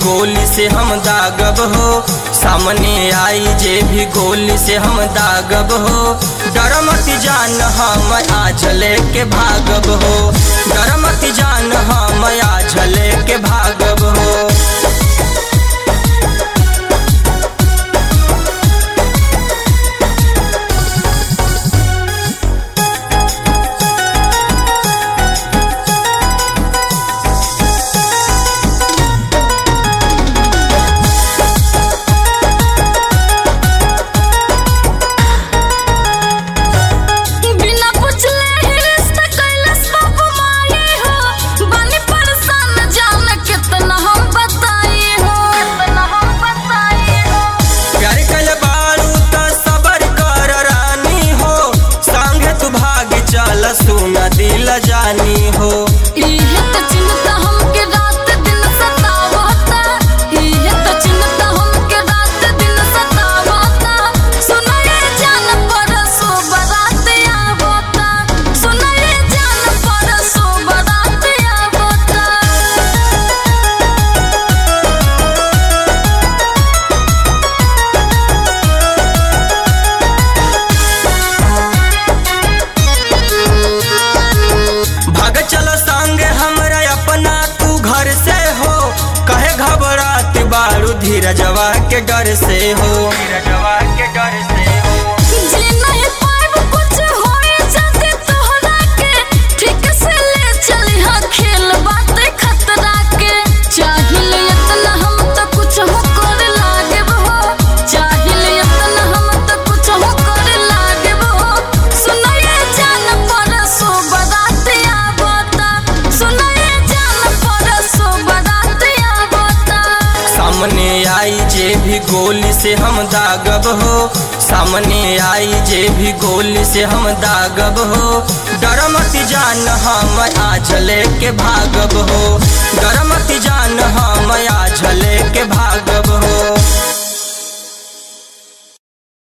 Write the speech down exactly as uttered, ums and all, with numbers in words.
गोली से हम दागब हो, सामने आई जे भी गोली से हम दागब हो। डर मत जान हम आज लेके भागब हो, डर मत जान हम आज लेके भागब हो। सुना दिल जानी हो, इहे त चिंता हमके रात दिन सतावता, इहे त चिंता हमके रात दिन सतावता। सुना ये जान परसों बारात आवता, सुना ये जान परसों बारात आवता। भाग चलो संगे हमरा अपना तू घर से हो, कहे घबरात बारू धीरजवा के डर से हो, धीरजवा के डर से हो। जी नहीं पाइब कुछ होए जल्दी तोहरा के, ठीक से ले चली हाँ खेल बात खतरा के। चाहिल इतना हम तो कुछ हो कर लागे हो, चाहिल इतना हम तो कुछ हो कर लागे हो। सुना ये जान परसों बारात आवता, सुना ये जान परसों बारात आवता। सामने आई जे भी गोली से हम दागब हो, सामने आई जे भी गोली से हम दागब हो। डर मत जान हम आज लेके भागब हो, डर मत जान हम आज लेके भागब हो।